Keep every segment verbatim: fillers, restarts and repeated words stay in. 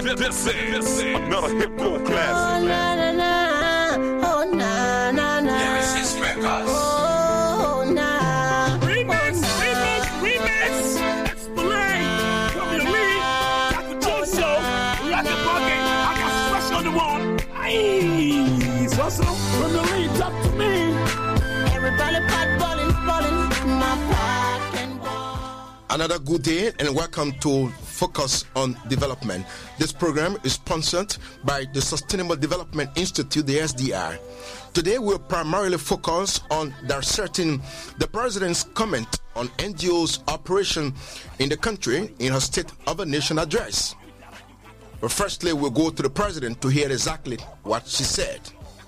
This is another hip hop classic. Oh na na na, oh na na na. Nemesis Records. Oh na. Remix, remix, remix. Explain. Come here, Lee. Doctor Joso. Rocket Bucket. I got fresh on the wall. Aye. So so from the lead, talk to me. Everybody pot ballin', ballin', my pack and ball. Another good day and welcome to Focus on Development. This program is sponsored by the Sustainable Development Institute, the S D R. Today we'll primarily focus on dissecting the President's comment on N G O's operation in the country in her State of the Nation address. But firstly, we'll go to the President to hear exactly what she said.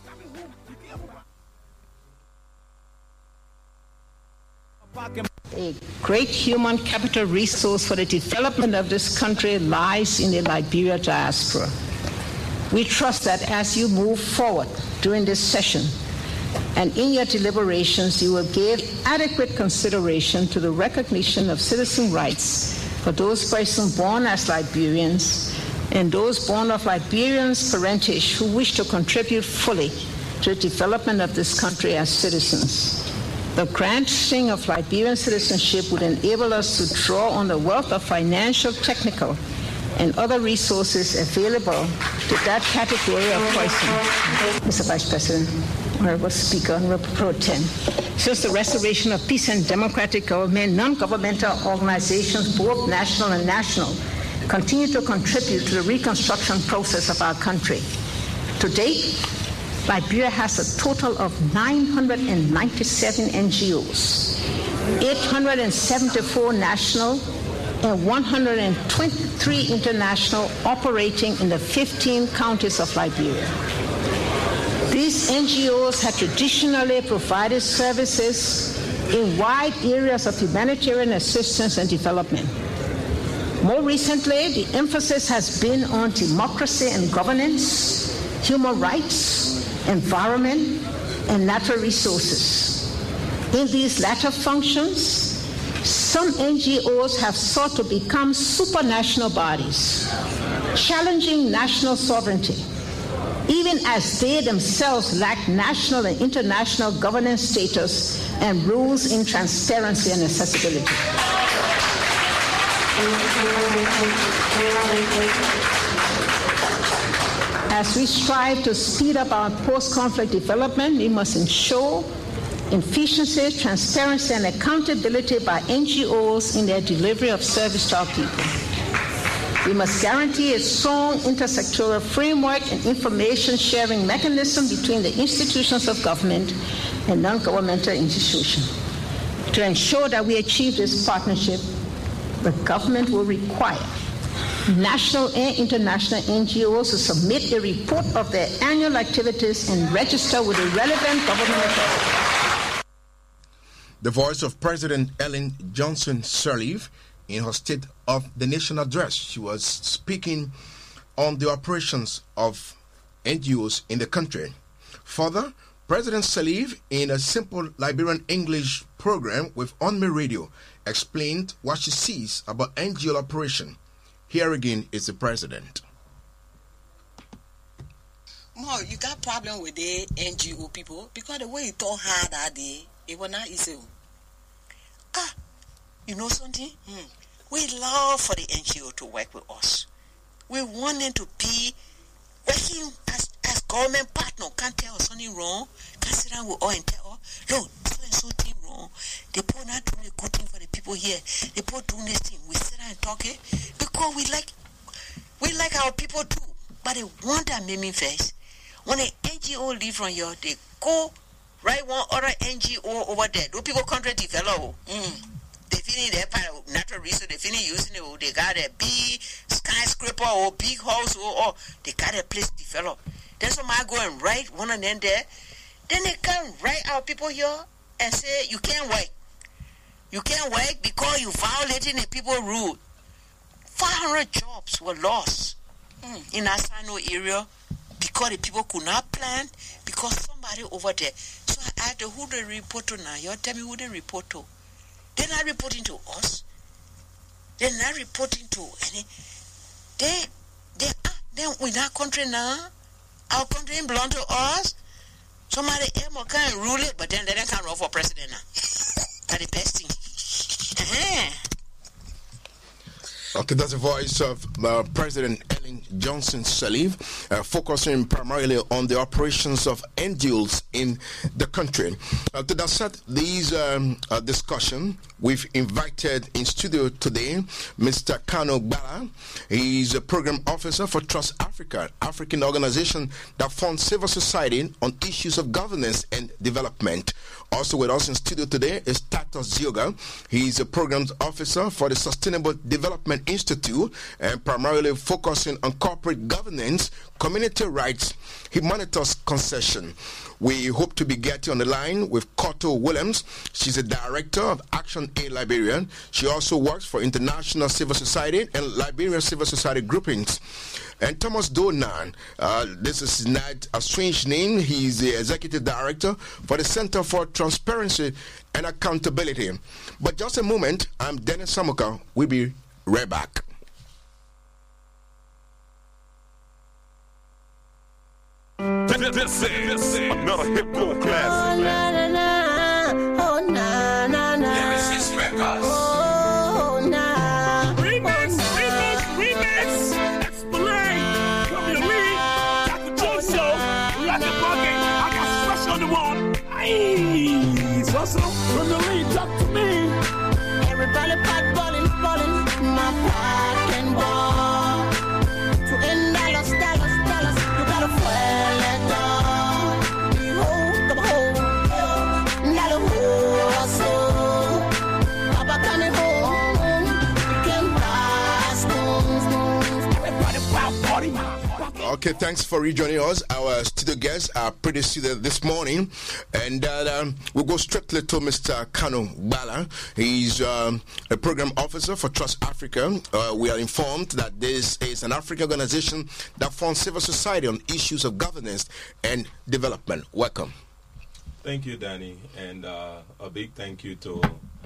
A great human capital resource for the development of this country lies in the Liberia diaspora. We trust that as you move forward during this session and in your deliberations, you will give adequate consideration to the recognition of citizen rights for those persons born as Liberians and those born of Liberians' parentage who wish to contribute fully to the development of this country as citizens. The granting of Liberian citizenship would enable us to draw on the wealth of financial, technical, and other resources available to that category of person. Mister Vice President, Honorable Speaker, Honorable Pro Tem, since the restoration of peace and democratic government, non-governmental organizations, both national and national, continue to contribute to the reconstruction process of our country. To date, Liberia has a total of nine hundred ninety-seven N G Os, eight hundred seventy-four national and one hundred twenty-three international operating in the fifteen counties of Liberia. These N G Os have traditionally provided services in wide areas of humanitarian assistance and development. More recently, the emphasis has been on democracy and governance, human rights, environment, and natural resources. In these latter functions, some N G Os have sought to become supranational bodies, challenging national sovereignty, even as they themselves lack national and international governance status and rules in transparency and accessibility. As we strive to speed up our post-conflict development, we must ensure efficiency, transparency, and accountability by N G Os in their delivery of service to our people. We must guarantee a strong intersectoral framework and information sharing mechanism between the institutions of government and non-governmental institutions. To ensure that we achieve this partnership, the government will require national and international N G Os to submit a report of their annual activities and register with the relevant government authorities. The voice of President Ellen Johnson Sirleaf in her State of the Nation address. She was speaking on the operations of N G Os in the country. Further, President Sirleaf, in a simple Liberian English program with On Me Radio, explained what she sees about N G O operation. Here again is the President. More, you got problem with the N G O people because the way you talk hard that day, it was not easy. Ah, you know something? Hmm. We love for the N G O to work with us. We want them to be working as, as government partner. Can't tell us something wrong. Can't sit down with us and tell us, look, so and so thing wrong. They put not doing a good thing for the people here. They put doing this thing. We sit down and talk it because we like we like our people too. But they want that meme face. When an N G O leave from here, they go right one other N G O over there. Those people country develop. Mm. They finish their part of natural resource. They finish using it. They got a big skyscraper or big house or, or they got a place develop. Then somebody go and write one of them there. Then they come right our people here and say you can't work. You can't work because you violating the people rule. five hundred jobs were lost mm. in Asano area because the people could not plant because somebody over there. So I asked who they report to now. You tell me who they report to. They're not reporting to us. They're not reporting to any. They, they are with that country now. Our country ain't belong to us. Somebody else can rule it, but then they can't run for president now. That's the best thing. Uh-huh. Okay, that's the voice of uh, President Ellen Johnson Sirleaf, uh, focusing primarily on the operations of N G Os in the country. Uh, to dissect these um, uh, discussion, we've invited in studio today Mister Kanu Gbala. He's a program officer for Trust Africa, African organization that funds civil society on issues of governance and development. Also with us in studio today is Tatus Zioga. He's a programs officer for the Sustainable Development Institute and primarily focusing on corporate governance, community rights. He monitors concession. We hope to be getting on the line with Koto Williams. She's a director of Action Aid Liberia. She also works for International Civil Society and Liberia Civil Society groupings. And Thomas Donan, uh, this is not a strange name. He's the executive director for the Center for Transparency and Accountability. But just a moment, I'm Dennis Samuka. We'll be right back. This is another hip hop classic. Oh, na, na, na. Oh, na, na, na. Nemesis Records. Oh, na. Remix, remix, remix. Explain. Come your lead. Doctor Joe Show. Rock the bucket. I got fresh on the wall. Aye. So, so, from the lead, talk to me. Everybody pot ballin', ballin'. My pot can ball. To end dollars, dollars, dollars. You gotta fuel it up. Behold, come home. Not a hustle. Papa coming home. You can buy spoons. Everybody pop party. Okay, thanks for rejoining us. Our studio guests are pretty seated this morning, and uh, um, we'll go strictly to Mister Kanu Gbala. He's um, a program officer for Trust Africa. Uh, we are informed that this is an African organization that funds civil society on issues of governance and development. Welcome. Thank you, Danny, and uh, a big thank you to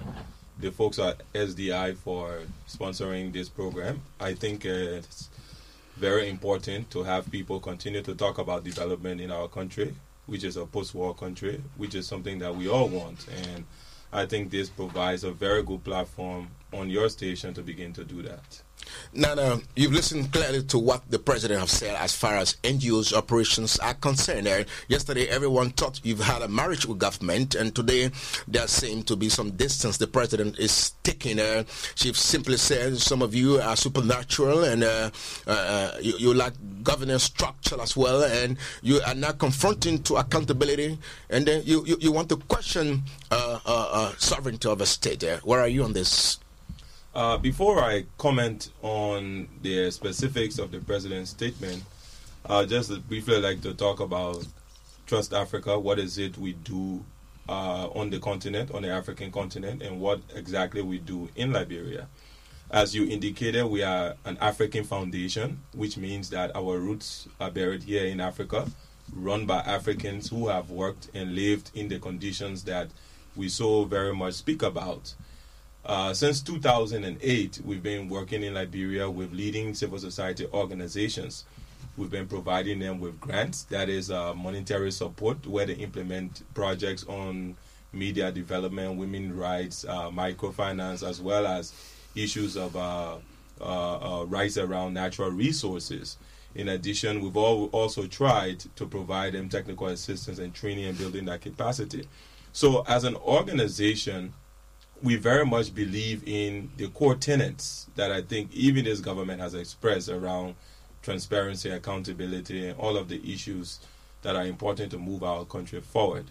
the folks at S D I for sponsoring this program. I think it's very important to have people continue to talk about development in our country, which is a post-war country, which is something that we all want. And I think this provides a very good platform on your station to begin to do that. Nana, you've listened clearly to what the president has said as far as N G Os operations are concerned. Uh, yesterday, everyone thought you've had a marriage with government, and today there seems to be some distance the president is taking. Uh, she simply said some of you are supernatural, and uh, uh, you, you lack governance structure as well, and you are not confronting to accountability, and then you, you, you want to question uh, uh, uh, sovereignty of a state. Uh, where are you on this? Uh, before I comment on the specifics of the president's statement, uh, just briefly like to talk about Trust Africa. What is it we do uh, on the continent, on the African continent, and what exactly we do in Liberia? As you indicated, we are an African foundation, which means that our roots are buried here in Africa, run by Africans who have worked and lived in the conditions that we so very much speak about. Uh, since two thousand eight, we've been working in Liberia with leading civil society organizations. We've been providing them with grants, that is uh, monetary support, where they implement projects on media development, women's rights, uh, microfinance, as well as issues of uh, uh, uh, rights around natural resources. In addition, we've all also tried to provide them technical assistance and training and building that capacity. So as an organization, we very much believe in the core tenets that I think even this government has expressed around transparency, accountability, and all of the issues that are important to move our country forward.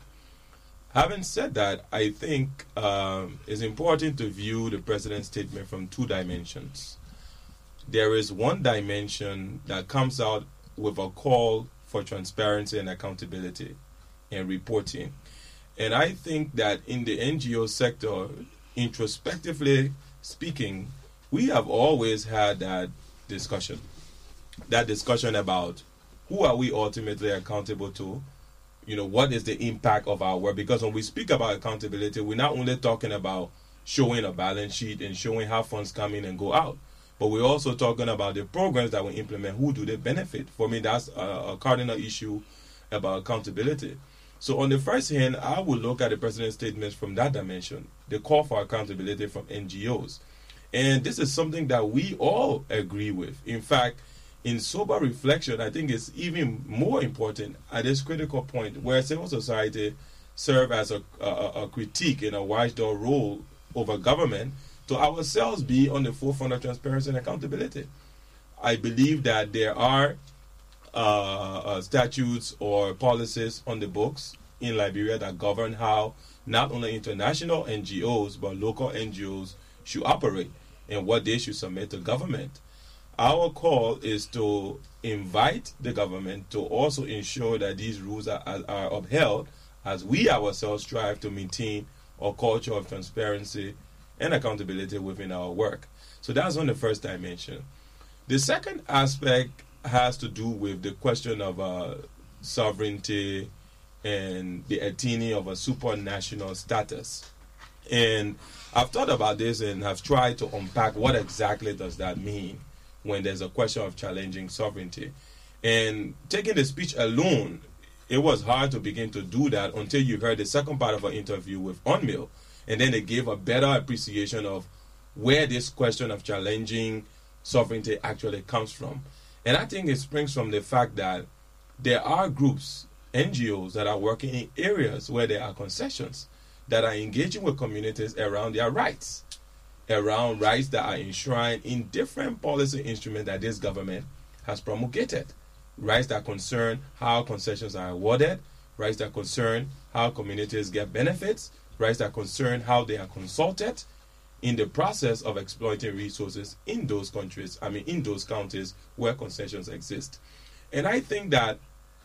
Having said that, I think um, it's important to view the president's statement from two dimensions. There is one dimension that comes out with a call for transparency and accountability and reporting. And I think that in the N G O sector, introspectively speaking, we have always had that discussion. That discussion about who are we ultimately accountable to? You know, what is the impact of our work? Because when we speak about accountability, we're not only talking about showing a balance sheet and showing how funds come in and go out, but we're also talking about the programs that we implement. Who do they benefit? For me, that's a, a cardinal issue about accountability. So on the first hand, I would look at the president's statements from that dimension, the call for accountability from N G Os. And this is something that we all agree with. In fact, in sober reflection, I think it's even more important at this critical point where civil society serve as a, a, a critique in a watchdog role over government, to ourselves be on the forefront of transparency and accountability. I believe that there are uh, uh, statutes or policies on the books in Liberia that govern how not only international N G Os but local N G Os should operate and what they should submit to government. Our call is to invite the government to also ensure that these rules are, are, are upheld as we ourselves strive to maintain a culture of transparency and accountability within our work. So that's on the first dimension. The second aspect has to do with the question of uh, sovereignty and the attaining of a supranational status. And I've thought about this and have tried to unpack what exactly does that mean when there's a question of challenging sovereignty. And taking the speech alone, it was hard to begin to do that until you heard the second part of our interview with Unmil. And then they gave a better appreciation of where this question of challenging sovereignty actually comes from. And I think it springs from the fact that there are groups, N G Os, that are working in areas where there are concessions, that are engaging with communities around their rights, around rights that are enshrined in different policy instruments that this government has promulgated. Rights that concern how concessions are awarded, rights that concern how communities get benefits, rights that concern how they are consulted in the process of exploiting resources in those countries, I mean in those counties where concessions exist. And I think that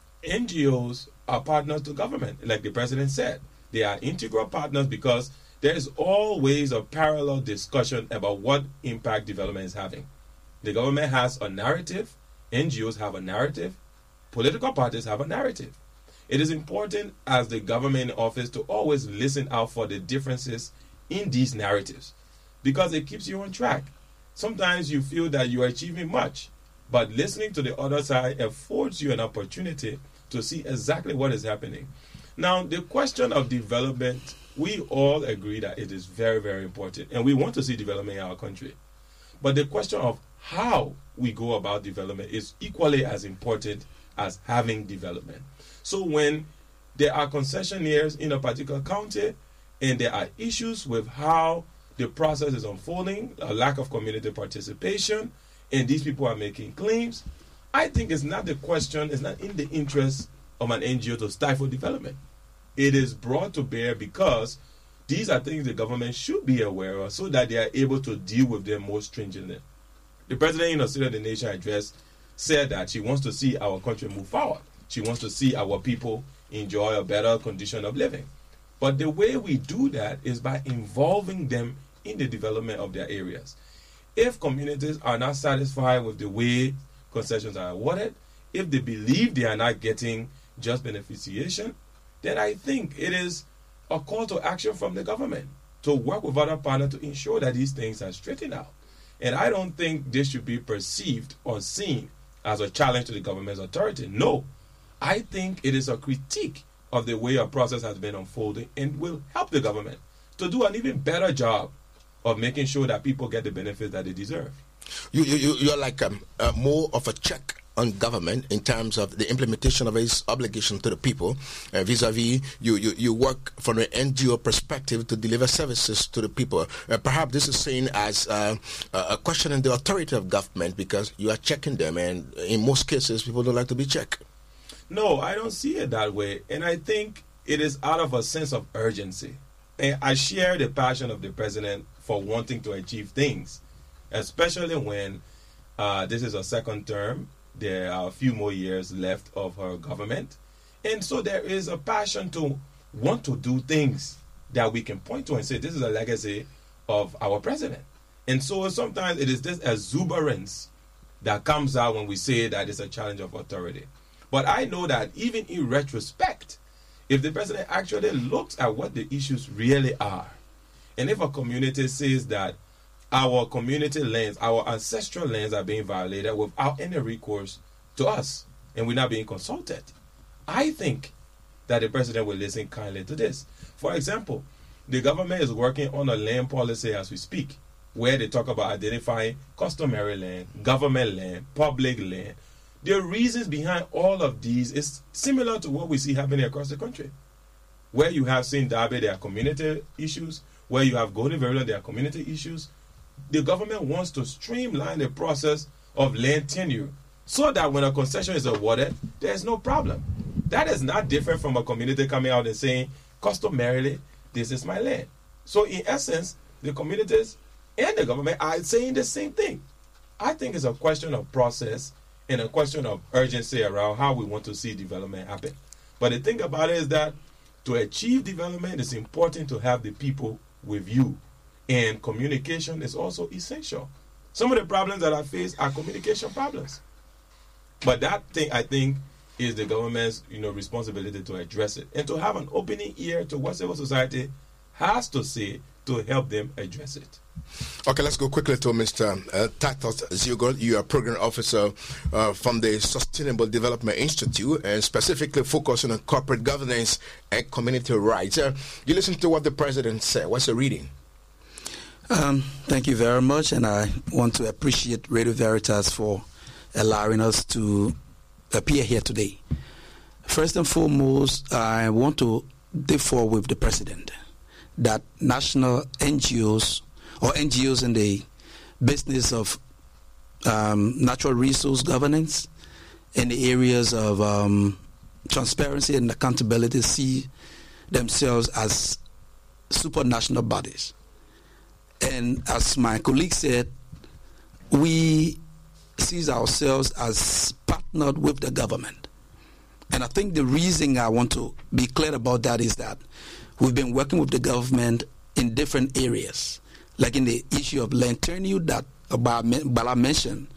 N G Os are partners to government, like the president said. They are integral partners because there is always a parallel discussion about what impact development is having. The government has a narrative, N G Os have a narrative, political parties have a narrative. It is important as the government in office to always listen out for the differences in these narratives because it keeps you on track. Sometimes you feel that you are achieving much, but listening to the other side affords you an opportunity to see exactly what is happening. Now, the question of development, we all agree that it is very, very important, and we want to see development in our country. But the question of how we go about development is equally as important as having development. So when there are concessionaires in a particular county and there are issues with how the process is unfolding, a lack of community participation, and these people are making claims, I think it's not the question, it's not in the interest of an N G O to stifle development. It is brought to bear because these are things the government should be aware of so that they are able to deal with them more stringently. The president in the State of the Nation address said that she wants to see our country move forward. She wants to see our people enjoy a better condition of living. But the way we do that is by involving them in the development of their areas. If communities are not satisfied with the way concessions are awarded, if they believe they are not getting just beneficiation, then I think it is a call to action from the government to work with other partners to ensure that these things are straightened out. And I don't think this should be perceived or seen as a challenge to the government's authority. No, I think it is a critique of the way a process has been unfolding and will help the government to do an even better job of making sure that people get the benefits that they deserve. You, you, you're like um, uh, more of a check on government in terms of the implementation of its obligation to the people. Uh, vis-a-vis, you, you, you work from an N G O perspective to deliver services to the people. Uh, perhaps this is seen as uh, a question in the authority of government because you are checking them, and in most cases, people don't like to be checked. No, I don't see it that way. And I think it is out of a sense of urgency. And I share the passion of the president for wanting to achieve things, especially when uh, this is a second term. There are a few more years left of her government. And so there is a passion to want to do things that we can point to and say, this is a legacy of our president. And so sometimes it is this exuberance that comes out when we say that it's a challenge of authority. But I know that even in retrospect, if the president actually looks at what the issues really are, and if a community says that our community lands, our ancestral lands are being violated without any recourse to us, and we're not being consulted. I think that the president will listen kindly to this. For example, the government is working on a land policy as we speak, where they talk about identifying customary land, government land, public land. The reasons behind all of these is similar to what we see happening across the country. Where you have Saint Darby, there are community issues. Where you have Golden Verilla, there are community issues. The government wants to streamline the process of land tenure so that when a concession is awarded, there's no problem. That is not different from a community coming out and saying, customarily, this is my land. So in essence, the communities and the government are saying the same thing. I think it's a question of process and a question of urgency around how we want to see development happen. But the thing about it is that to achieve development, it's important to have the people with you. And communication is also essential. Some of the problems that I face are communication problems. But that thing, I think, is the government's you know, responsibility to address it. And to have an opening ear to what civil society has to say to help them address it. Okay, let's go quickly to Mister Uh, Titus Zugol. You are program officer uh, from the Sustainable Development Institute and specifically focusing on corporate governance and community rights. Uh, you listen to what the president said. What's the reading? Um, thank you very much, and I want to appreciate Radio Veritas for allowing us to appear here today. First and foremost, I want to differ with the president that national N G Os or N G Os in the business of um, natural resource governance in the areas of um, transparency and accountability see themselves as supranational bodies. And as my colleague said, we see ourselves as partnered with the government. And I think the reason I want to be clear about that is that we've been working with the government in different areas, like in the issue of land tenure that Bala mentioned.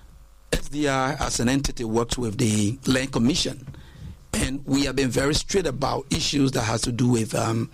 S D R as an entity works with the Land Commission, and we have been very straight about issues that has to do with um,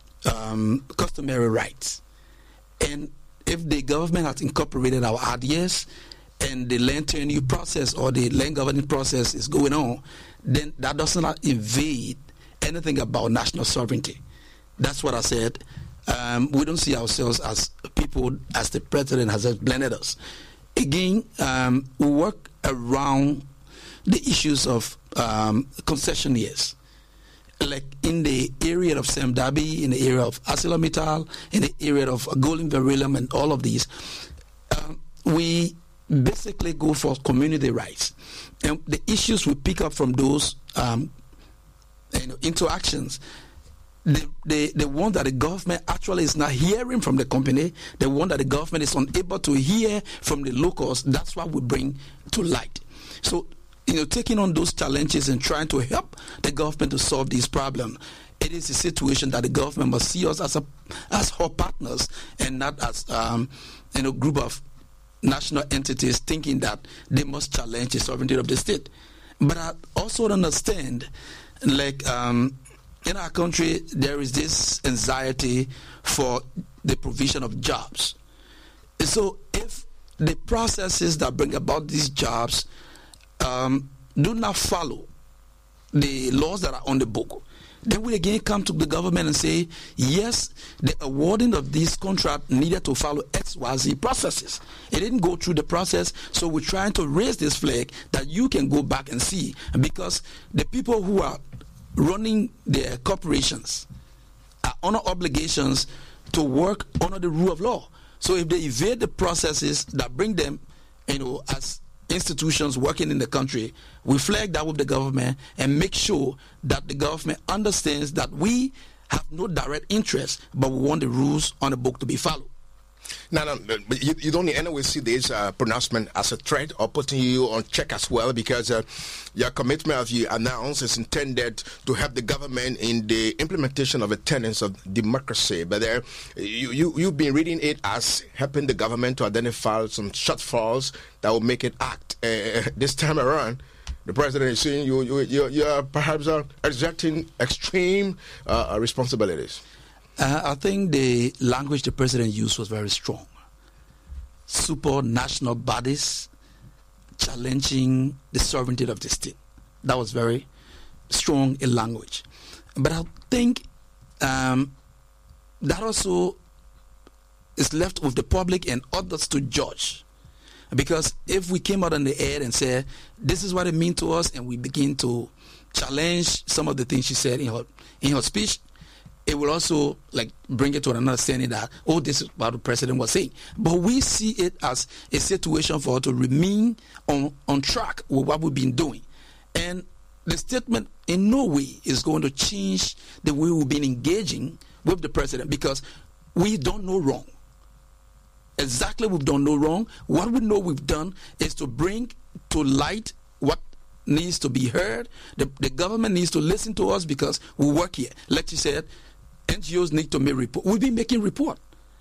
um, customary rights. And if the government has incorporated our ideas and the land tenure process or the land governing process is going on, then that does not invade anything about national sovereignty. That's what I said. Um, we don't see ourselves as people, as the president has blended us. Again, um, we work around the issues of um, concessionaires. Like in the area of Sam Darby, in the area of ArcelorMittal, in the area of Golden Verilla and all of these, um, we basically go for community rights. And the issues we pick up from those um, you know, interactions, the, the, the one that the government actually is not hearing from the company, the one that the government is unable to hear from the locals, that's what we bring to light. So, you know, taking on those challenges and trying to help the government to solve these problems, it is a situation that the government must see us as a as her partners and not as um, you know, group of national entities thinking that they must challenge the sovereignty of the state. But I also understand, like um, in our country, there is this anxiety for the provision of jobs. So if the processes that bring about these jobs Um, do not follow the laws that are on the book, then we again come to the government and say, yes, the awarding of this contract needed to follow X Y Z processes. It didn't go through the process, so we're trying to raise this flag that you can go back and see, because the people who are running their corporations are under obligations to work under the rule of law. So if they evade the processes that bring them, you know, as institutions working in the country, we flag that with the government and make sure that the government understands that we have no direct interest, but we want the rules on the book to be followed. No, no, but you, you don't anyway see this uh, pronouncement as a threat or putting you on check as well, because uh, your commitment, as you announced, is intended to help the government in the implementation of the tenets of democracy. But there, you, you, you've been reading it as helping the government to identify some shortfalls that will make it act. Uh, this time around, the president is saying you, you, you, you are perhaps uh, exerting extreme uh, responsibilities. Uh, I think the language the president used was very strong. supranational bodies challenging the sovereignty of the state. That was very strong in language. But I think um, that also is left with the public and others to judge. Because if we came out on the air and said, this is what it means to us, and we begin to challenge some of the things she said in her in her speech, it will also like bring it to an understanding that, oh, this is what the president was saying. But we see it as a situation for her to remain on, on track with what we've been doing. And the statement in no way is going to change the way we've been engaging with the president, because we don't know wrong. Exactly, we don't know wrong. What we know we've done is to bring to light what needs to be heard. The, the government needs to listen to us because we work here. Like you said, N G Os need to make report. We've been making report.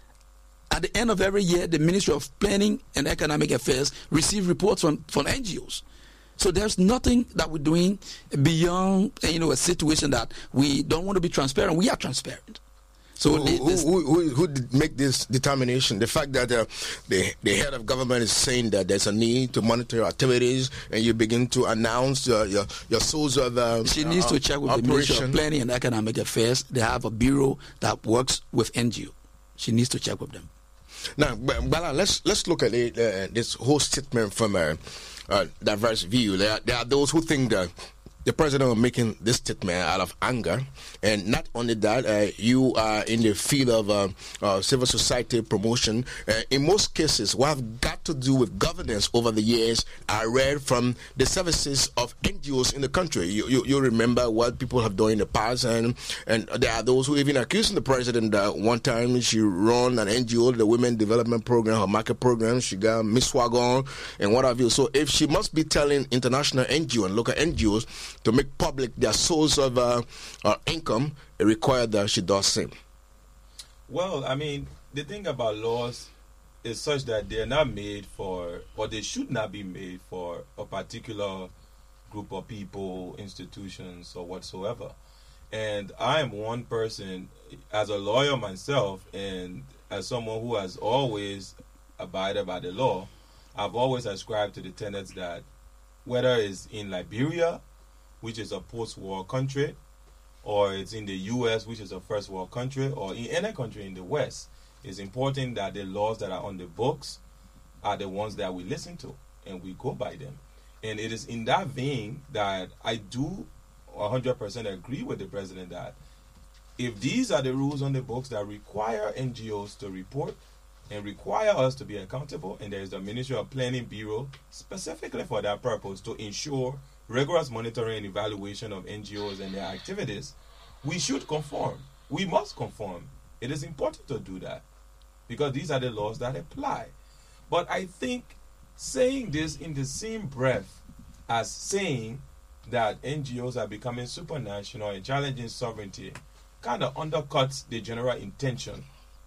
At the end of every year, the Ministry of Planning and Economic Affairs receive reports from, from N G Os. So there's nothing that we're doing beyond, you know, a situation that we don't want to be transparent. We are transparent. So who, who, who, who, who did make this determination? The fact that uh, the the head of government is saying that there's a need to monitor your activities, and you begin to announce uh, your your source of uh, she needs uh, to check with operation. The Ministry of Planning and Economic Affairs. They have a bureau that works with N G O. She needs to check with them. Now, Bala, let's let's look at it, uh, this whole statement from a uh, diverse view. There are, there are those who think that the president was making this statement out of anger, and not only that, uh, you are in the field of uh, uh, civil society promotion. Uh, in most cases, what have got to do with governance over the years, I read from the services of N G Os in the country. You, you, you remember what people have done in the past, and and there are those who even accusing the president that one time she run an N G O, the Women Development Program, her market program. She got Miss Swagon and what have you. So if she must be telling international N G O and local N G Os to make public their source of uh, uh, income, it requires that she does same. Well, I mean, the thing about laws is such that they're not made for, or they should not be made for a particular group of people, institutions, or whatsoever. And I am one person, as a lawyer myself, and as someone who has always abided by the law, I've always ascribed to the tenets that whether it's in Liberia, which is a post-war country, or it's in the U S, which is a first world country, or in any country in the West, it's important that the laws that are on the books are the ones that we listen to, and we go by them. And it is in that vein that I do one hundred percent agree with the president that if these are the rules on the books that require N G Os to report and require us to be accountable, and there is the Ministry of Planning Bureau specifically for that purpose to ensure rigorous monitoring and evaluation of N G Os and their activities, we should conform. We must conform. It is important to do that because these are the laws that apply. But I think saying this in the same breath as saying that N G Os are becoming supranational and challenging sovereignty kind of undercuts the general intention.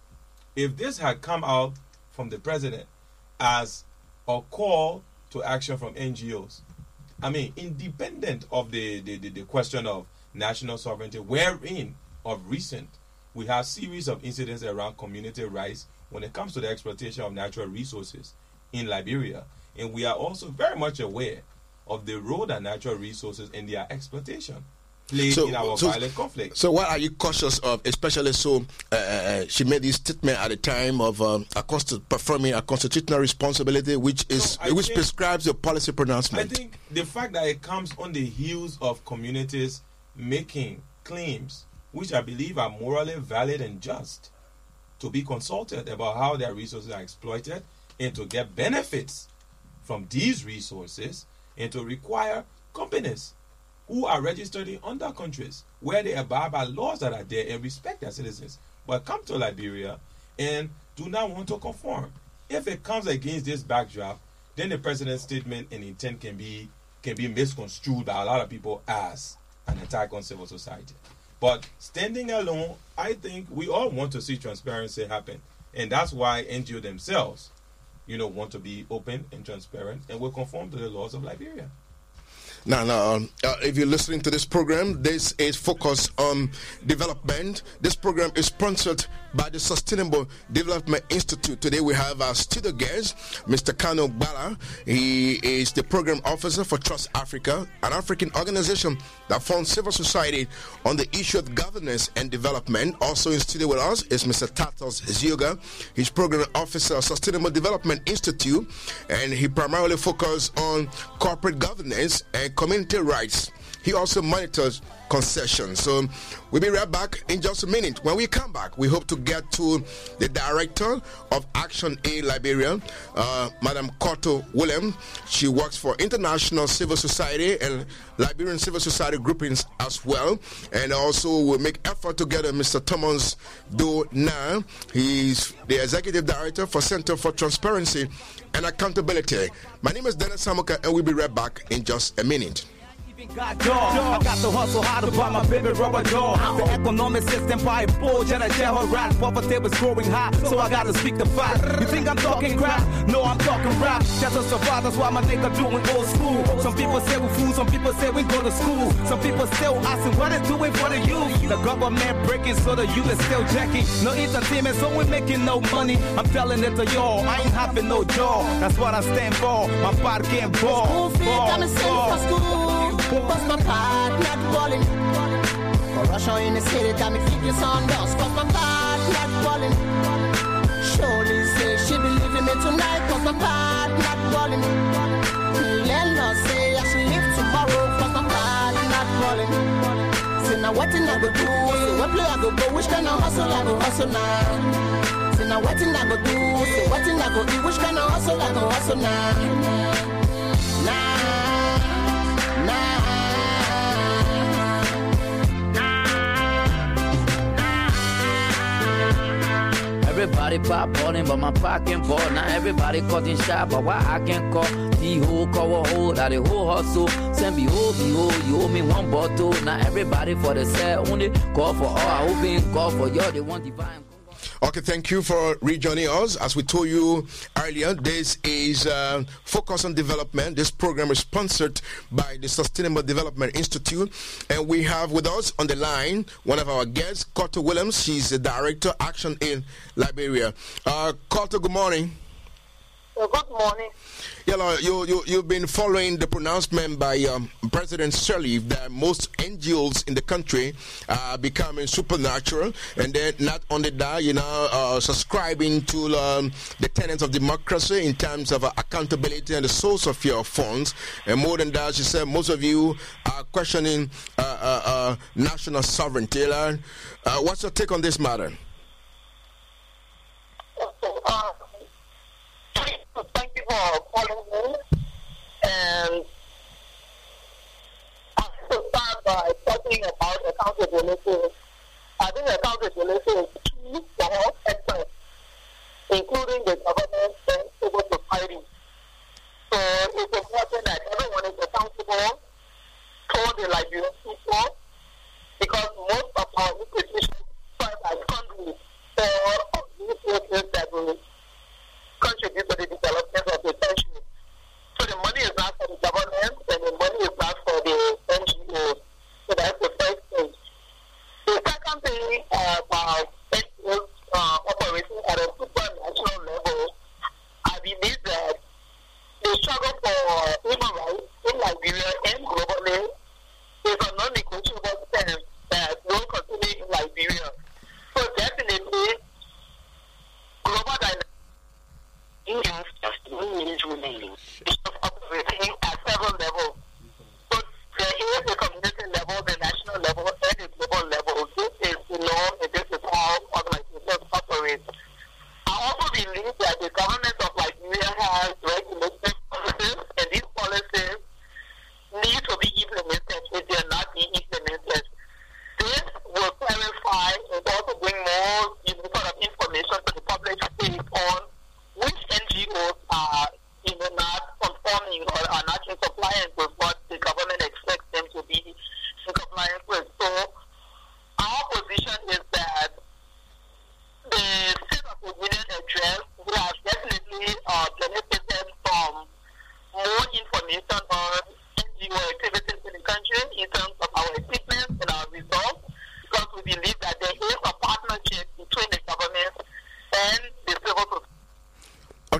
If this had come out from the president as a call to action from N G Os, I mean, independent of the, the, the, the question of national sovereignty, wherein of recent we have series of incidents around community rights when it comes to the exploitation of natural resources in Liberia. And we are also very much aware of the role that natural resources and their exploitation play so, in our so, violent conflict. So what are you cautious of, especially so uh, uh, she made this statement at the time of um, a const- performing a constitutional responsibility, which is so which think, prescribes a policy pronouncement. I think the fact that it comes on the heels of communities making claims, which I believe are morally valid and just, to be consulted about how their resources are exploited and to get benefits from these resources, and to require companies who are registered in other countries where they abide by laws that are there and respect their citizens, but come to Liberia and do not want to conform. If it comes against this backdrop, then the president's statement and intent can be can be misconstrued by a lot of people as an attack on civil society. But standing alone, I think we all want to see transparency happen, and that's why N G O themselves, you know, want to be open and transparent and will conform to the laws of Liberia. Now, now um, uh, if you're listening to this program, this is focused on development. This program is sponsored by the Sustainable Development Institute. Today we have our studio guest, Mister Kano Bala. He is the program officer for Trust Africa, an African organization that funds civil society on the issue of governance and development. Also in studio with us is Mister Tatos Zioga. He's program officer of Sustainable Development Institute, and he primarily focuses on corporate governance and community rights. He also monitors concessions. So we'll be right back in just a minute. When we come back, we hope to get to the director of Action Aid Liberia, uh, Madam Koto Williams. She works for International Civil Society and Liberian Civil Society groupings as well. And also we'll make effort to get Mister Thomas Do Na. He's the executive director for Center for Transparency and Accountability. My name is Dennis Samuka, and we'll be right back in just a minute. Got I got to hustle hard to buy my baby rubber door. The economic system by a bull, and a jail rat. Poverty was growing high, so I gotta speak the fact. You think I'm talking crap? No, I'm talking rap. Just to survive, that's why my nigga doing old school. Some people say we fool, some people say we go to school. Some people still asking what they doing for the youth. The government breaking, so the youth is still checking. No entertainment, so we're making no money. I'm telling it to y'all, I ain't having no jaw. That's what I stand for. My body can't ball. School fees, I'm for school. Cause my part not balling. Corruption in the city, got me thinking on dust. Cause my part not balling. Surely say she believe in me tonight. Cause my part not balling. Let us say I should live tomorrow. Cause my part not balling. Say now what in I go do? Say what play I go go? Which kind of hustle I go hustle now? Say now what in I go do? Say what in I go do? Which kind of hustle I go hustle now? Nah. Everybody pop balling, but my pocket ball. Now everybody cutting shot, but why I can't call? The whole cover hold, that the whole hustle. Send me oh, behold, you owe me one bottle. Now everybody for the set, only call for all. I hope call for you, they want divine. Okay, thank you for rejoining us. As we told you earlier, this is uh, Focus on Development. This program is sponsored by the Sustainable Development Institute. And we have with us on the line one of our guests, Koto Williams. She's the Director, Action in Liberia. Uh, Koto, good morning. Uh, good morning. Yeah, you, you, you've been following the pronouncement by um, President Sirleaf that most N G Os in the country are becoming supernatural, and then not only that, you know, uh, subscribing to um, the tenets of democracy in terms of uh, accountability and the source of your funds. And more than that, she said most of you are questioning uh, uh, uh, national sovereignty. Uh, what's your take on this matter? Okay, uh, thank you for calling me, and I have to start by talking about accountability. I think accountability is key for all sectors, including the government and civil society. So it's important that everyone is accountable for the Liberian people, because most of our institutions serve as conduits for resources that will contribute to the development of the country. So the money is not for the government, and the money is not for the N G Os. So that's the first thing. The second thing uh, about N G Os uh, operating at a supranational level, I believe that the struggle for human rights in Liberia and globally is a non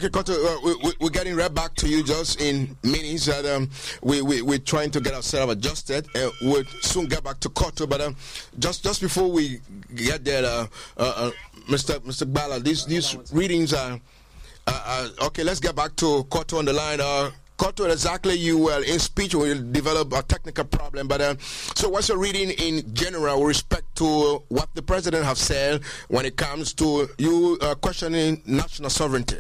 okay, Koto, uh, we, we, we're getting right back to you just in minutes. That um, we, we, we're trying to get ourselves adjusted. Uh, we'll soon get back to Koto, but um, just just before we get there, uh, uh, uh, Mister Mister Bala, these, these readings are, uh, uh, okay, let's get back to Koto on the line. Uh, Koto, exactly, you well in speech will develop a technical problem, but uh, so what's your reading in general with respect to what the president have said when it comes to you uh, questioning national sovereignty?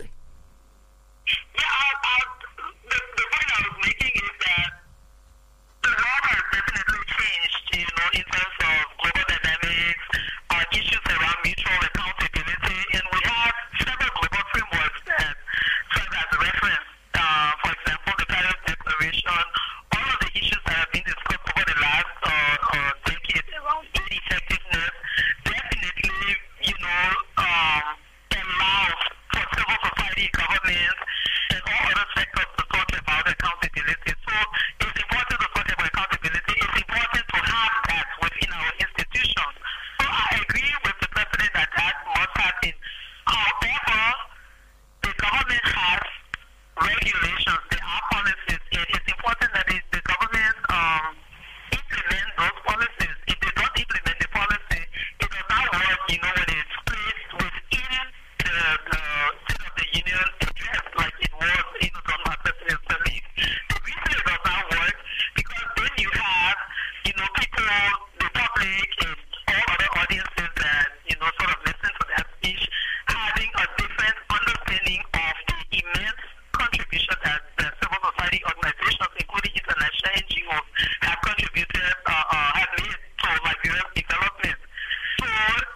Yeah, I, I, the, the point I was making is that the world has definitely changed, you know, in terms of global dynamics, uh, issues around mutual accountability, and we have several global frameworks that serve as a reference. Uh, for example, the Paris Declaration, all of the issues that have been discussed over the last uh, uh, decade around aid effectiveness definitely, you know, um, allows for civil society, government, and all other sectors to talk about accountability. So it's important to talk about accountability. It's important to have that within our institutions. So I agree with the president that that must happen. However, the government has regulations, there are policies. It, it's important that it, the government um, implement those policies. If they don't implement the policy, it does not work, you know, when it's placed within the, the State of the Union address, like it was, you know, done by President Sirleaf. The reason it does not work, because then you have, you know, people, the public, and all other audiences that, you know, sort of listen to that speech, having a different understanding of the immense contribution that the civil society organizations, including international N G Os, have contributed, uh, uh, have made to Liberia's development. So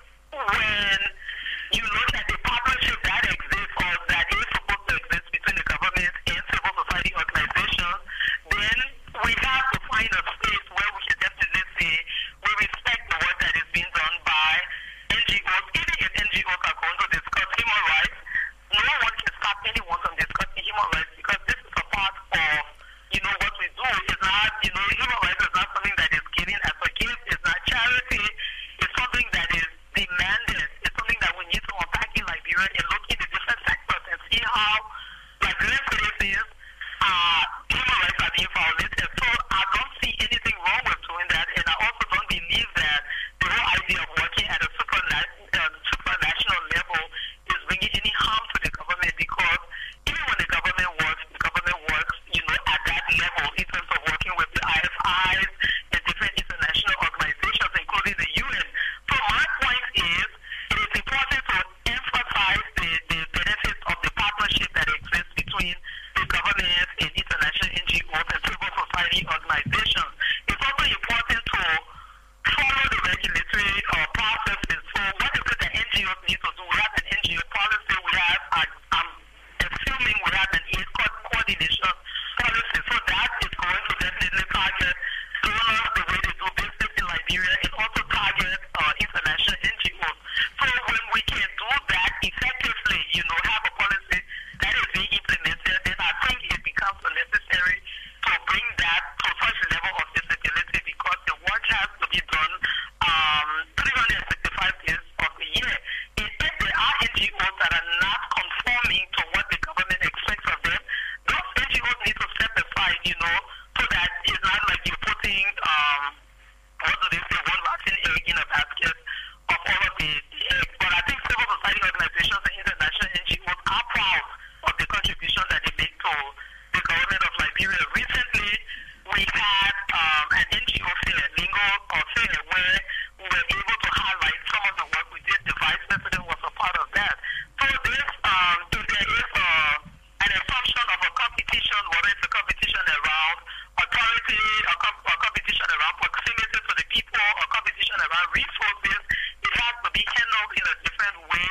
when you look at the partnership that exists or that is supposed to exist between the government and civil society organizations, then we have to find a space where we can definitely say we respect the work that is being done by N G Os. Even if N G Os are going to discuss human rights, no one can stop anyone from discussing human rights, because this is a part of, you know, what we do. It's not, you know, human rights is not something that is given as a gift. It's not charity. It's something that is demanded. It's something that we need to unpack in Liberia and look into different sectors and see how Liberian citizens, uh, human rights are being violated. So I don't see anything wrong with doing that, and I also don't believe that the whole idea of working at a suprana- uh, supranational level is bringing any harm to the government, because even when the government works, the government works, you know, at that level in terms of working with the I F Is and different international organizations, including the U N. So my point is, it is important to emphasize the, the benefits of the partnership that exists between the government and international N G Os and civil society organizations. It's also important to follow the regulatory uh, processes. So what is it that N G Os need to do? We have an N G O policy. We have, uh, I'm assuming we have an aid co- coordination policy. So that is going to definitely target donors, the way they do business in Liberia, and also target uh, international N G Os. So when we can do that effectively, you know, have a policy that is being implemented, then I think it becomes necessary to bring that to such a level of visibility, because the work has to be done um, three hundred sixty-five days of the year. If there are N G Os that are not conforming to what the government expects of them, those N G Os need to step aside, you know, so that it's not like you're putting, um, what do they say, one rotten egg in a basket of all of the, the eggs. But I think civil society organizations and international N G Os are proud of the contribution that they make to the government of Liberia. Recently, we had um, an N G O fair, Lingo or fair, where we were able to highlight some of the work we did. The vice president was a part of that. So this, um, if there is uh, an assumption of a competition, whether it's a competition around authority, a, com- a competition around proximity to the people, or competition around resources, it has to be handled in a different way,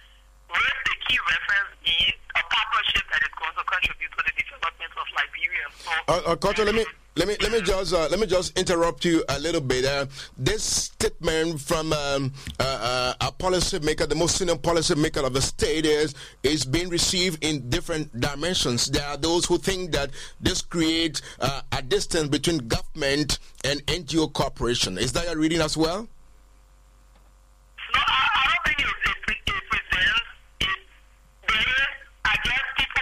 with the key reference being a partnership that is going to contribute to the development of Liberia. So, Uh, uh, Koto, let me let me let me just uh, let me just interrupt you a little bit. Uh, this statement from um, uh, uh, a policy maker, the most senior policy maker of the state, is is being received in different dimensions. There are those who think that this creates uh, a distance between government and N G O corporation. Is that your reading as well? No, I, I don't think it, it, it presents it. There, I guess people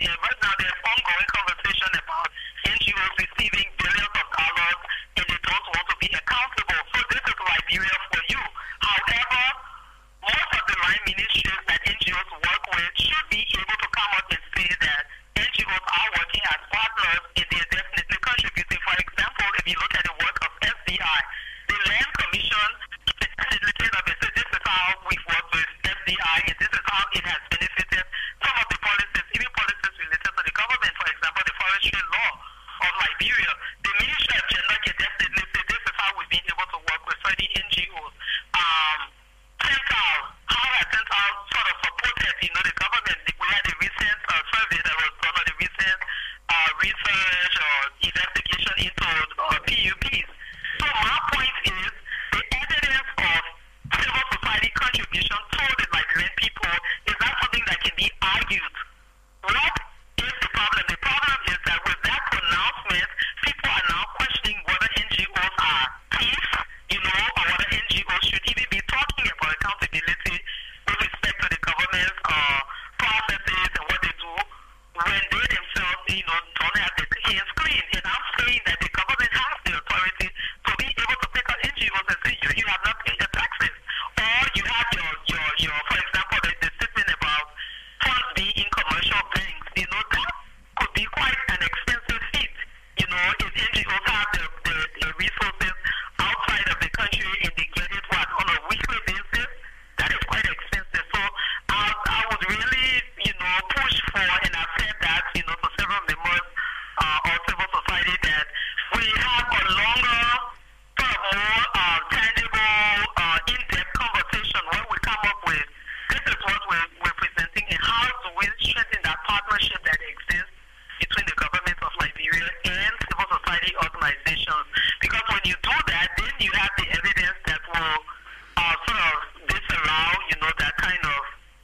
uh, right now there's ongoing conversation about N G Os receiving billions of dollars and they don't want to be accountable. So this is Liberia for you. However, most of the line ministries that N G Os work with should be able to come out and say that N G Os are working as partners and they're definitely contributing. For example, if you look at the work of S D I, the Land Commission definitely came up and said this is how we've worked with S D I and this is how it has benefited some of the policies, even policies related to the government, for example, the forestry law of Liberia. The Ministry of Gender can definitely say this is how we've been able to work with certain N G Os. Um, Central, how has Central sort of supported, you know, the government? We had a recent uh, survey that was done on the recent uh, research or investigation into uh, P U Ps. So my point is the evidence of civil society contribution to the Liberian people is not something that can be argued. What is the problem? The problem is that with that pronouncement, people are now questioning whether N G Os are thieves, you know, or whether N G Os should even be talking about accountability with respect to the government's uh, processes and what they do when they themselves, you know, don't have their hands clean. And I'm saying that the government has the authority to be able to pick up N G Os and say, you, you have not paid your taxes. Or you have your, your, your for example, the, the statement about funds being in commercial banks. You know, that could be quite an expensive feat. You know, if N G Os have the, the, the resources outside of the country and they get it, what, on a weekly basis, that is quite expensive. So I, I would really, you know, push for, and I've said that, you know, to several members uh, of civil society, that we have a longer, sort of more uh, tangible, uh, in-depth conversation when we come up with this is what we're, we're presenting and how do we strengthen that partnership that exists between the government of Liberia and civil society organizations. Because when you do that, then you have the evidence that will uh, sort of disallow, you know, that kind of,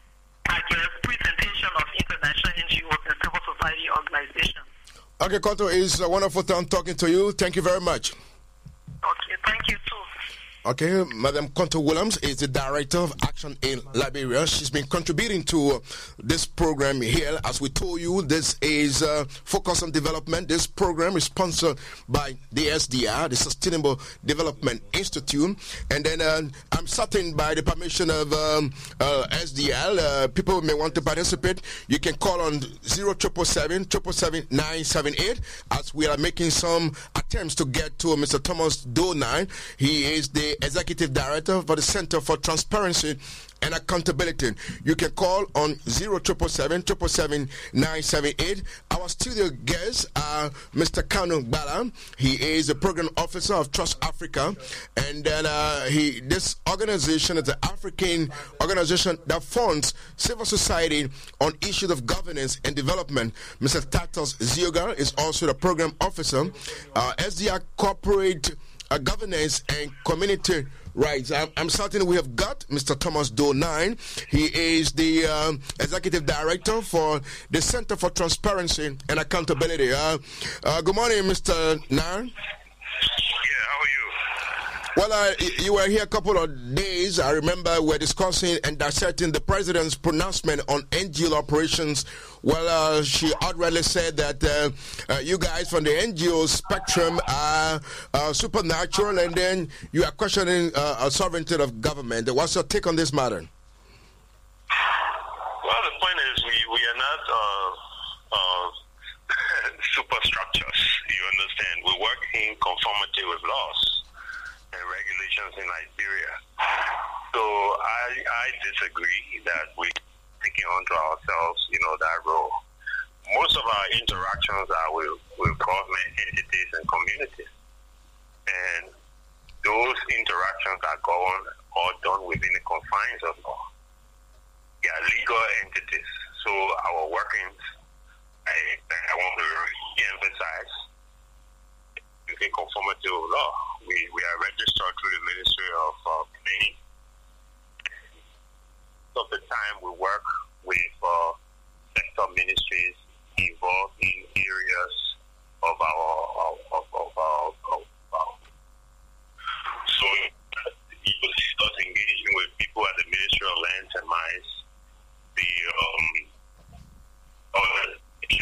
I guess, presentation of international N G Os and civil society organizations. Okay, Konto, it's a wonderful time talking to you. Thank you very much. Okay, thank you too. Okay, Madam Konto Williams is the Director of Action in Liberia. She's been contributing to uh, this program here. As we told you, this is uh, Focus on Development. This program is sponsored by the S D I, the Sustainable Development Institute. And then uh, I'm certain by the permission of um, uh, S D L, uh, people may want to participate. You can call on zero seven seven, seven seven seven, nine seven eight as we are making some attempts to get to Mister Thomas Doe nine. He is the Executive Director for the Center for Transparency and Accountability. You can call on zero seven seven, seven seven seven, nine seven eight. Our studio guests are Mister Kanu Bala. He is the Program Officer of Trust Africa. And then uh, he, this organization is the African organization that funds civil society on issues of governance and development. Mister Tatos Ziogar is also the Program Officer. Uh, S D I Corporate Uh, governance and community rights. I'm, I'm certain we have got Mister Thomas Doe nine. He is the um, Executive Director for the Center for Transparency and Accountability. Uh, uh, good morning, Mister Nine. Yeah, how are you? Well, uh, you were here a couple of days. I remember we were discussing and dissecting the President's pronouncement on N G O operations. Well, uh, she outrightly said that uh, uh, you guys from the N G O spectrum are uh, supernatural, and then you are questioning uh, a sovereignty of government. What's your take on this matter? Well, the point is we, we are not uh, uh, superstructures, you understand. We work in conformity with laws and regulations in Liberia. So I, I disagree that we taking onto ourselves, you know, that role. Most of our interactions are with, with government entities and communities. And those interactions are going or done within the confines of law. They are legal entities. So our workings, I, I want to re-emphasize, in conformity with law. We, we are registered through the Ministry of uh, Planning. Of the time we work with uh, sector ministries involved in areas of our of, of, of, of, of, of. So you will see us engaging with people at the Ministry of Lands and Mines, the um, other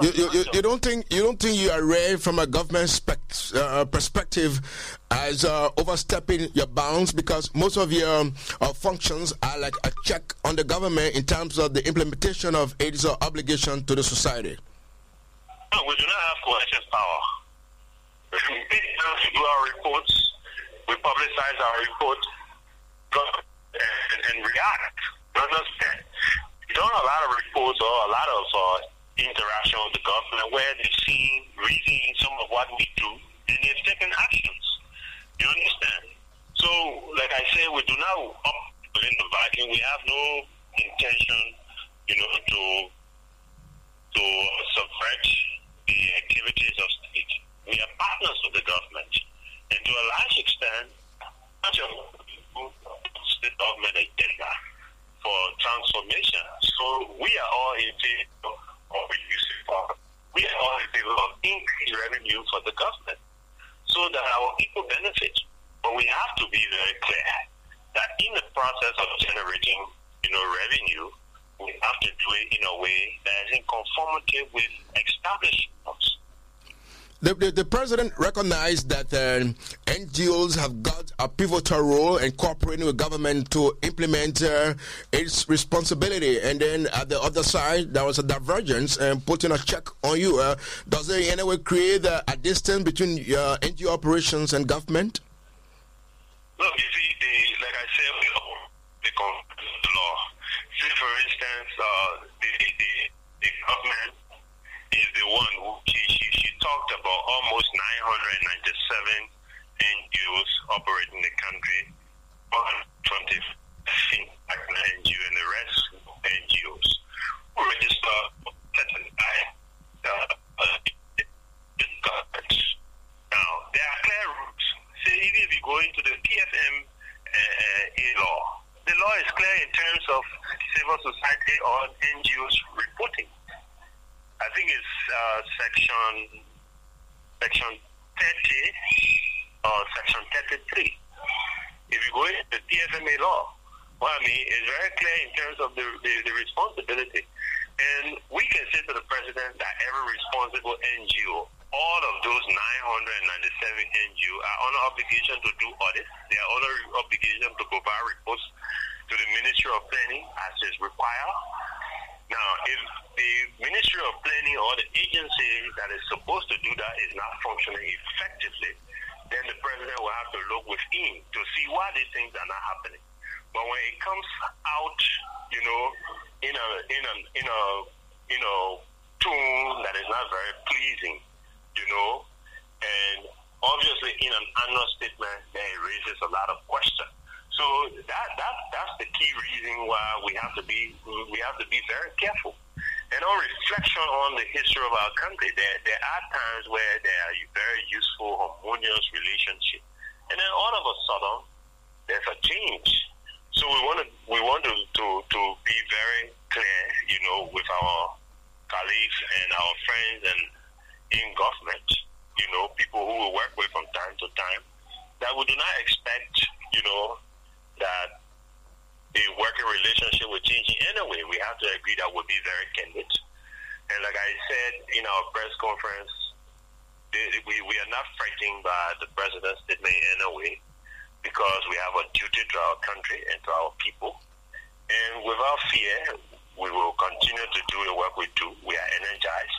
You, you, you, you don't think you don't think you are ready from a government spec- uh, perspective as uh, overstepping your bounds, because most of your um, uh, functions are like a check on the government in terms of the implementation of its uh, obligation to the society. No, we do not have coercive power. We do our reports, we publicize our reports, and, and react. You understand? We don't have a lot of reports or a lot of uh, interaction with the government where they've seen, reading some of what we do, and they've taken actions. You understand? So, like I said, we do not up within the vacuum. We have no intention, you know, to to subvert the activities of state. We are partners of the government, and to a large extent, much of the government agenda for transformation. So we are all in favor of reducing poverty. We are all in favor of increased revenue for the government so that our people benefit. But we have to be very clear that in the process of generating, you know, revenue, we have to do it in a way that is in conformity with established norms. The, the, the president recognized that uh, N G Os have got a pivotal role in cooperating with government to implement uh, its responsibility. And then at the other side, there was a divergence and putting a check on you. Uh, does it in any way create a, a distance between uh, N G O operations and government? Look, you see, the, like I said, we all the, the law. See, for instance, uh, the, the, the government is the one who she, she, she talked about almost nine hundred ninety-seven N G Os operating the country, one hundred twenty N G Os and the rest N G Os who register by the government. Now, there are clear rules. Say, even if you go into the P F M uh, A law, the law is clear in terms of civil society or N G Os reporting. I think it's uh, section section thirty or section thirty-three. If you go into the P F M A law, what I mean is very clear in terms of the, the, the responsibility. And we can say to the president that every responsible N G O, all of those nine hundred ninety-seven N G O are under obligation to do audits. They are under obligation to provide reports to the Ministry of Planning as is required. Now, if the Ministry of Planning or the agency that is supposed to do that is not functioning effectively, then the president will have to look within to see why these things are not happening. But when it comes out, you know, in a in a in a you know tune that is not very pleasing, you know, and obviously in an annual statement, then it raises a lot of questions. So that that that's the key reason why we have to be we have to be very careful. And on reflection on the history of our country, there there are times where there are very useful, harmonious relationships, and then all of a sudden there's a change. So we want to we want to, to, to be very clear, you know, with our colleagues and our friends and in government, you know, people who we work with from time to time, that we do not expect, you know, that the working relationship will change in any way. We have to agree that we'll be very candid. And like I said in our press conference, we, we are not frightened by the president's statement in any way, because we have a duty to our country and to our people. And without fear, we will continue to do the work we do. We are energized.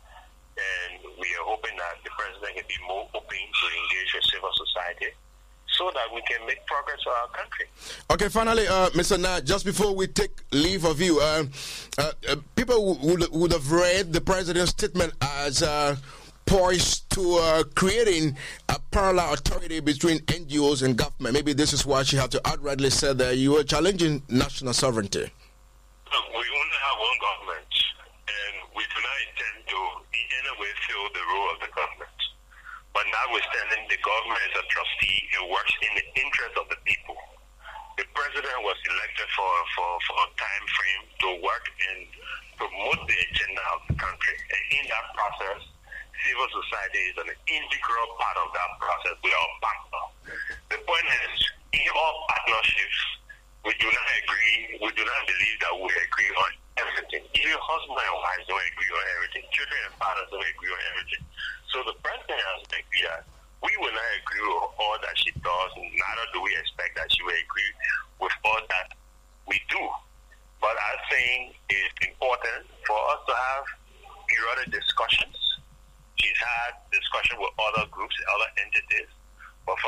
And we are hoping that the president can be more open to engage with civil society, so that we can make progress for our country. Okay, finally, uh, Mister Na, just before we take leave of you, uh, uh, uh, people would, would have read the president's statement as uh, poised to uh, creating a parallel authority between N G Os and government. Maybe this is why she had to outrightly say that you are challenging national sovereignty. Look, we only have one government, and we do not intend to in any way fill the role of the government. But notwithstanding, the government is a trustee. It works in the interest of the people. The president was elected for, for, for a time frame to work and promote the agenda of the country. And in that process, civil society is an integral part of that process. We are partners. The point is, in all partnerships, we do not agree, we do not believe that we agree on everything. Even husband and wives don't agree on everything. Children and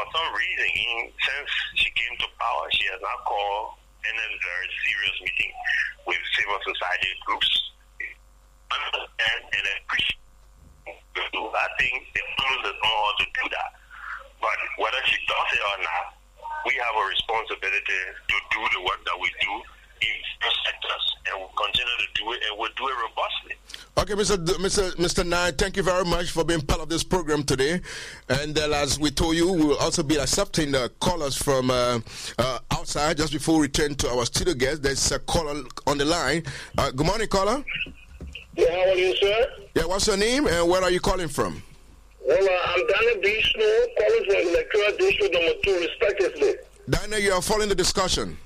some reason, in, since she came to power, she has not called in a very serious meeting with civil society groups. Understand and appreciate. I think the almost does know how to do that. But whether she does it or not, we have a responsibility to do the work that we do in first sectors, and we'll continue to do it, and we'll do it robustly. Okay, Mister D- Mister Mister Nye, thank you very much for being part of this program today. And uh, as we told you, we will also be accepting uh, callers from uh, uh, outside. Just before we return to our studio guest, there's a caller on the line. Uh, good morning, caller. Yeah, how are you, sir? Yeah, what's your name and where are you calling from? Well, uh, I'm Daniel B. Snow, calling from Electoral District number two, respectively. Daniel, you are following the discussion.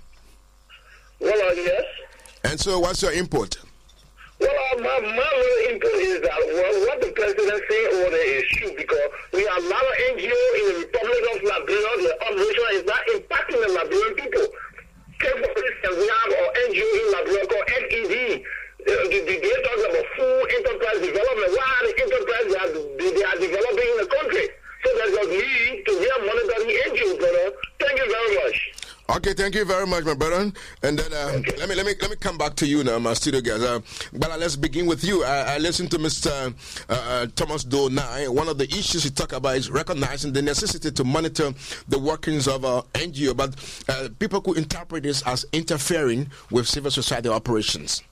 Well, uh, yes. And so, what's your input? Well, uh, my, my real input is that well, what the president said over there is true, because we have a lot of N G O in the Republic of Liberia. The operation is not impacting the Liberian people. Take for instance, we have an N G O in Liberia called F E D. They, they, they talk about full enterprise development. What are the enterprise they are, they, they are developing in the country? So there's a need to real monitoring N G Os, brother. Thank you very much. Okay, thank you very much, my brother. And then uh, okay. let me let me let me come back to you now, my studio guys. Uh, but uh, let's begin with you. I, I listened to Mister Uh, uh, Thomas Doe Nye. One of the issues he talked about is recognizing the necessity to monitor the workings of uh, N G O. But uh, people could interpret this as interfering with civil society operations.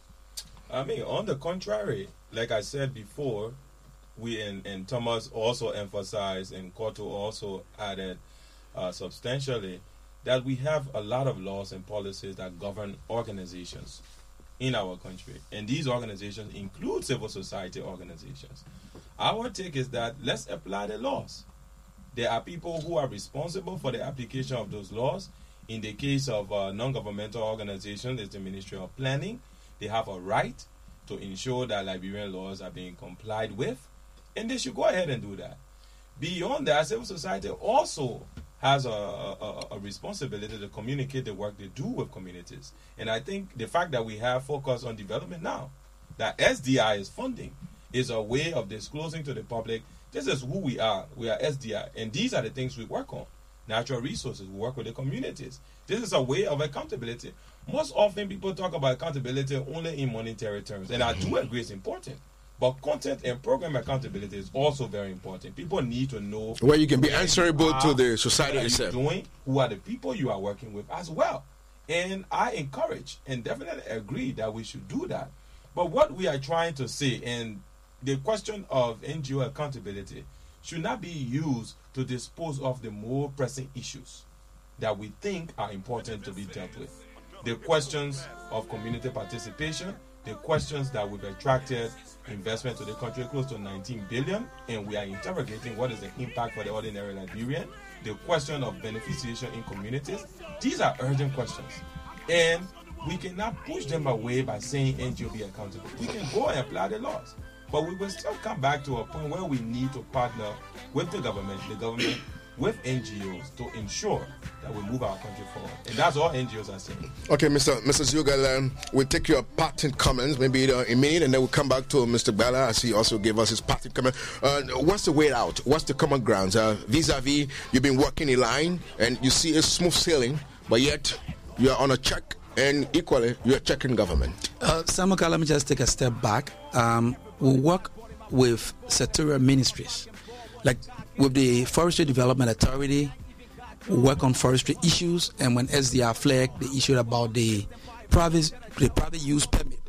I mean, on the contrary, like I said before, we and, and Thomas also emphasized, and Koto also added uh, substantially, that we have a lot of laws and policies that govern organizations in our country. And these organizations include civil society organizations. Our take is that let's apply the laws. There are people who are responsible for the application of those laws. In the case of uh, non-governmental organizations, it's the Ministry of Planning. They have a right to ensure that Liberian laws are being complied with, and they should go ahead and do that. Beyond that, civil society also has a, a, a responsibility to communicate the work they do with communities. And I think the fact that we have focus on development now, that S D I is funding, is a way of disclosing to the public, this is who we are. We are S D I, and these are the things we work on. Natural resources, we work with the communities. This is a way of accountability. Most often people talk about accountability only in monetary terms, and I do agree it's important. But content and program accountability is also very important. People need to know where you can be answerable to the society what itself. Are you doing, who are the people you are working with as well. And I encourage and definitely agree that we should do that. But what we are trying to say, and the question of N G O accountability should not be used to dispose of the more pressing issues that we think are important to be dealt with. The questions of community participation, the questions that we've attracted investment to the country close to nineteen billion, and we are interrogating what is the impact for the ordinary Liberian, the question of beneficiation in communities. These are urgent questions, and we cannot push them away by saying N G O be accountable. We can go and apply the laws, but we will still come back to a point where we need to partner with the government, the government with N G Os to ensure that we move our country forward. And that's all N G Os are saying. Okay, Mister Mister Zugal, um, we'll take your parting comments, maybe uh, a minute, and then we'll come back to Mister Bala as he also gave us his parting comment. Uh, what's the way out? What's the common grounds? Uh, vis-a-vis, you've been working in line, and you see a smooth sailing, but yet you are on a check, and equally, you're checking government. Uh, Samuka, let me just take a step back. Um, we work with sectorial ministries, like with the Forestry Development Authority. We work on forestry issues, and when S D I flagged the issue about the private the private use permit,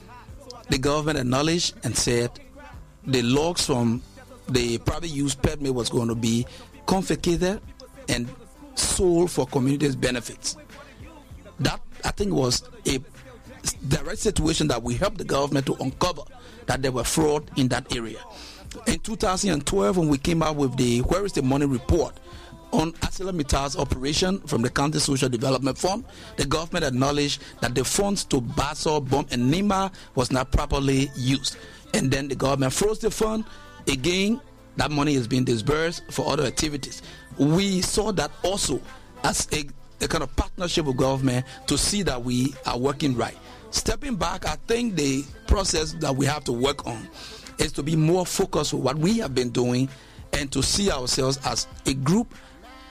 the government acknowledged and said the logs from the private use permit was going to be confiscated and sold for communities' benefits. That, I think, was a direct situation that we helped the government to uncover that there were fraud in that area. In two thousand twelve, when we came out with the Where is the Money report on ArcelorMittal's operation from the County Social Development Fund, the government acknowledged that the funds to Basel, Bomb, and Nima was not properly used. And then the government froze the fund. Again, that money is being disbursed for other activities. We saw that also as a, a kind of partnership with government to see that we are working right. Stepping back, I think the process that we have to work on is to be more focused on what we have been doing and to see ourselves as a group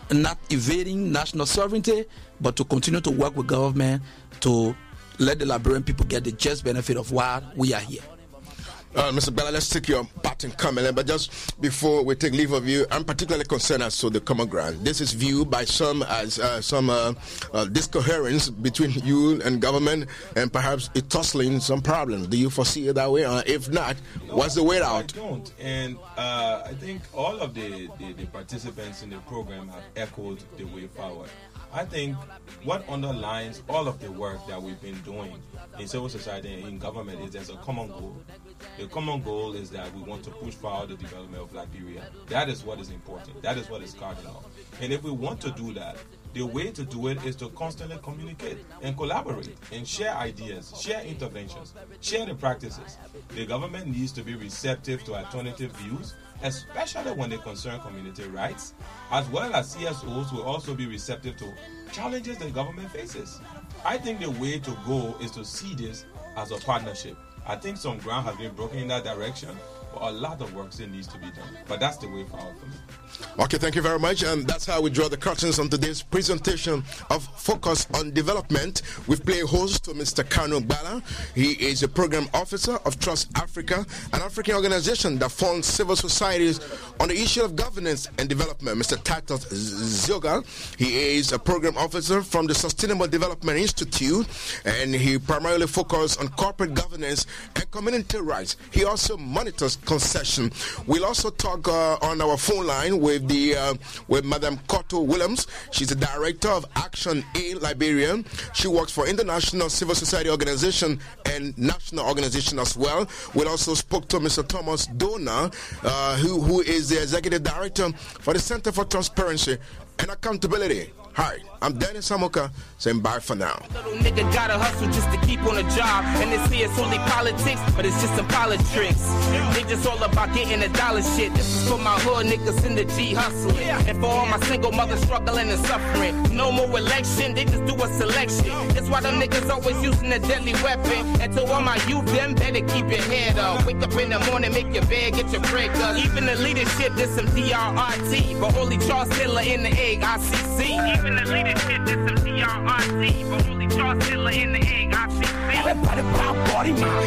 not evading national sovereignty, but to continue to work with government to let the Liberian people get the just benefit of why we are here. Uh, Mister Bella, let's take your part in comment. But just before we take leave of you, I'm particularly concerned as to the common ground. This is viewed by some as uh, some uh, uh, discoherence between you and government, and perhaps it tussling some problems. Do you foresee it that way? Or if not, no, what's the way out? I don't. And uh, I think all of the, the, the participants in the program have echoed the way forward. I think what underlines all of the work that we've been doing in civil society and in government is there's a common goal. The common goal is that we want to push forward the development of Liberia. That is what is important. That is what is cardinal. And if we want to do that, the way to do it is to constantly communicate and collaborate and share ideas, share interventions, share the practices. The government needs to be receptive to alternative views, especially when they concern community rights, as well as C S Os will also be receptive to challenges the government faces. I think the way to go is to see this as a partnership. I think some ground has been broken in that direction, but a lot of work still needs to be done. But that's the way forward for me. Okay, thank you very much. And that's how we draw the curtains on today's presentation of Focus on Development. We've played host to Mister Kanu Bala. He is a program officer of Trust Africa, an African organization that funds civil societies on the issue of governance and development. Mister Titus Zioga, he is a program officer from the Sustainable Development Institute, and he primarily focuses on corporate governance and community rights. He also monitors concession. We'll also talk uh, on our phone line with the uh, with Madam Koto Williams. She's the director of Action in Liberia. She works for international civil society organization and national organization as well. We also spoke to Mister Thomas Dona, uh, who who is the executive director for the Center for Transparency and Accountability. Hi, I'm Danny Samoka, saying bye for now. Little nigga gotta hustle just to keep on a job. And this here is only politics, but it's just some politics. They just all about getting the dollar shit. This is for my hood niggas in the G hustling. And for all my single mothers struggling and suffering. No more election, they just do a selection. That's why them niggas always using a deadly weapon. And to all my youth, them better keep your head up. Wake up in the morning, make your bed, get your break up. Even the leadership did some D R R T. But only Charles Taylor in the egg, I C C. Even the leadership did some D R R T, but only Charles Taylor in the egg, I C C. Everybody pop body, man.